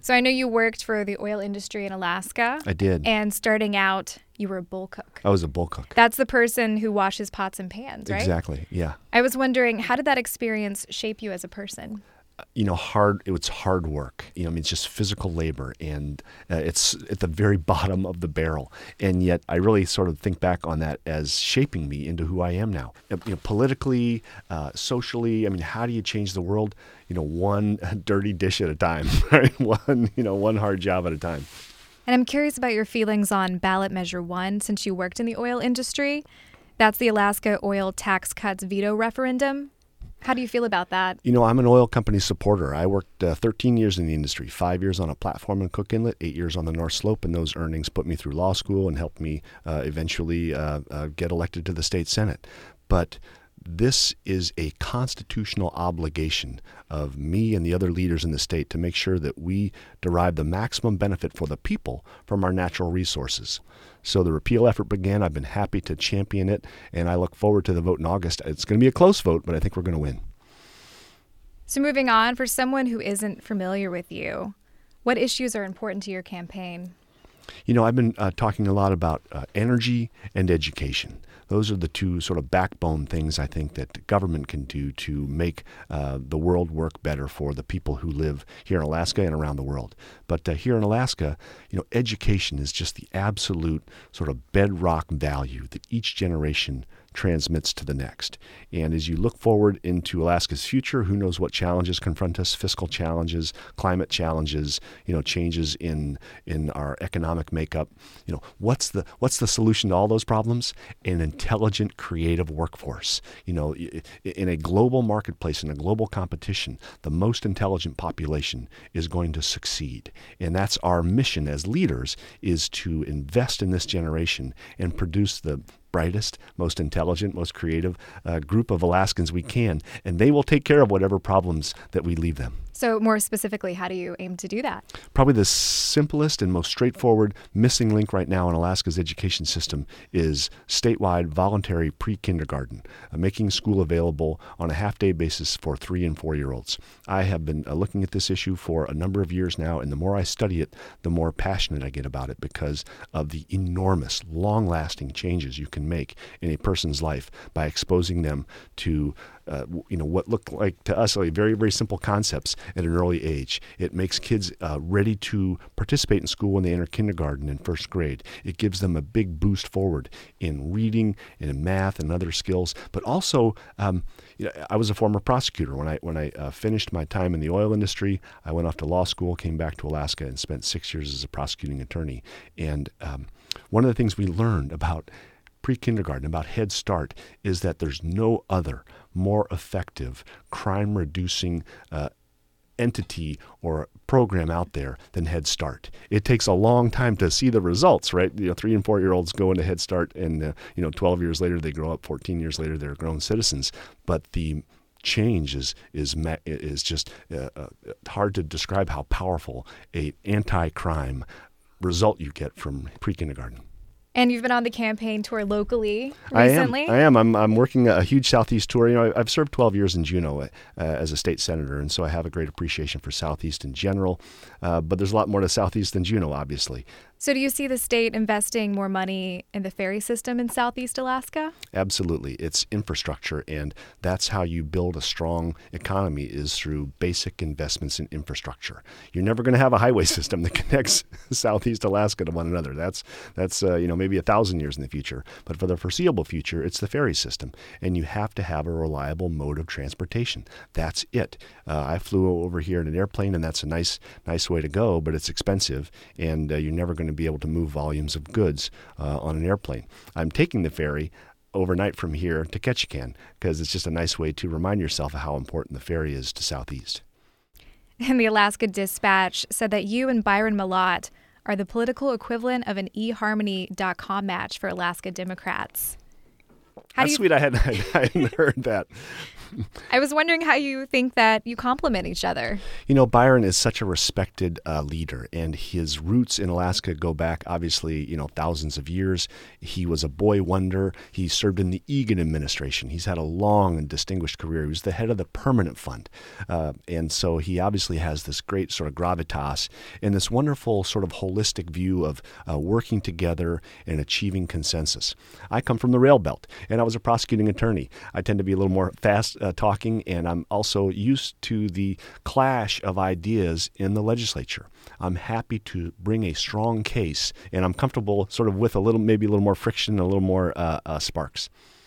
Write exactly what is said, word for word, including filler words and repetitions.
So I know you worked for the oil industry in Alaska. I did. And starting out, you were a bull cook. I was a bull cook. That's the person who washes pots and pans, right? Exactly, yeah. I was wondering, how did that experience shape you as a person? You know, hard. It was hard work. You know, I mean, it's just physical labor, and uh, it's at the very bottom of the barrel. And yet, I really sort of think back on that as shaping me into who I am now. You know, politically, uh, socially. I mean, how do you change the world? You know, one dirty dish at a time, right? One, you know, one hard job at a time. And I'm curious about your feelings on ballot measure one, since you worked in the oil industry. That's the Alaska oil tax cuts veto referendum. How do you feel about that? You know, I'm an oil company supporter. I worked uh, thirteen years in the industry, five years on a platform in Cook Inlet, eight years on the North Slope, and those earnings put me through law school and helped me uh, eventually uh, uh, get elected to the state Senate. But this is a constitutional obligation of me and the other leaders in the state to make sure that we derive the maximum benefit for the people from our natural resources. So the repeal effort began. I've been happy to champion it, and I look forward to the vote in August. It's going to be a close vote, but I think we're going to win. So moving on, for someone who isn't familiar with you, what issues are important to your campaign? You know, I've been uh, talking a lot about uh, energy and education. Those are the two sort of backbone things I think that government can do to make uh, the world work better for the people who live here in Alaska and around the world. But uh, here in Alaska, you know, education is just the absolute sort of bedrock value that each generation transmits to the next. And as you look forward into Alaska's future, who knows what challenges confront us, fiscal challenges, climate challenges, you know, changes in in our economic makeup. You know, what's the what's the solution to all those problems? An intelligent, creative workforce. You know, in a global marketplace, in a global competition, the most intelligent population is going to succeed. And that's our mission as leaders, is to invest in this generation and produce the brightest, most intelligent, most creative uh, group of Alaskans we can, and they will take care of whatever problems that we leave them. So more specifically, how do you aim to do that? Probably the simplest and most straightforward missing link right now in Alaska's education system is statewide voluntary pre-kindergarten, uh, making school available on a half-day basis for three and four-year-olds. I have been uh, looking at this issue for a number of years now, and the more I study it, the more passionate I get about it because of the enormous, long-lasting changes you can make in a person's life by exposing them to Uh, you know, what look like to us like very, very simple concepts at an early age. It makes kids uh, ready to participate in school when they enter kindergarten and first grade. It gives them a big boost forward in reading and in math and other skills. But also, um, you know, I was a former prosecutor. When I when I uh, finished my time in the oil industry, I went off to law school, came back to Alaska, and spent six years as a prosecuting attorney. And um, one of the things we learned about pre-kindergarten, about Head Start, is that there's no other more effective crime-reducing uh, entity or program out there than Head Start. It takes a long time to see the results, right? You know, three and four-year-olds go into Head Start, and uh, you know, twelve years later they grow up. fourteen years later they're grown citizens. But the change is is is just uh, uh, hard to describe how powerful a anti-crime result you get from pre-kindergarten. And you've been on the campaign tour locally I recently? am. I am. I'm, I'm working a huge Southeast tour. You know, I've served twelve years in Juneau uh, as a state senator, and so I have a great appreciation for Southeast in general. Uh, but there's a lot more to Southeast than Juneau, obviously. So do you see the state investing more money in the ferry system in Southeast Alaska? Absolutely. It's infrastructure, and that's how you build a strong economy, is through basic investments in infrastructure. You're never going to have a highway system that connects Southeast Alaska to one another. That's, that's uh, you know, maybe a thousand years in the future. But for the foreseeable future, it's the ferry system, and you have to have a reliable mode of transportation. That's it. Uh, I flew over here in an airplane, and that's a nice, nice way to go, but it's expensive, and uh, you're never going to be able to move volumes of goods uh, on an airplane. I'm taking the ferry overnight from here to Ketchikan because it's just a nice way to remind yourself of how important the ferry is to Southeast. And the Alaska Dispatch said that you and Byron Malott are the political equivalent of an e harmony dot com match for Alaska Democrats. How That's do you... sweet. I hadn't, I hadn't heard that. I was wondering how you think that you complement each other. You know, Byron is such a respected uh, leader, and his roots in Alaska go back, obviously, you know, thousands of years. He was a boy wonder. He served in the Egan administration. He's had a long and distinguished career. He was the head of the Permanent Fund. Uh, and so he obviously has this great sort of gravitas and this wonderful sort of holistic view of uh, working together and achieving consensus. I come from the rail belt, and I was a prosecuting attorney. I tend to be a little more fast uh, talking, and I'm also used to the clash of ideas in the legislature. I'm happy to bring a strong case, and I'm comfortable sort of with a little, maybe a little more friction, a little more uh, uh, sparks.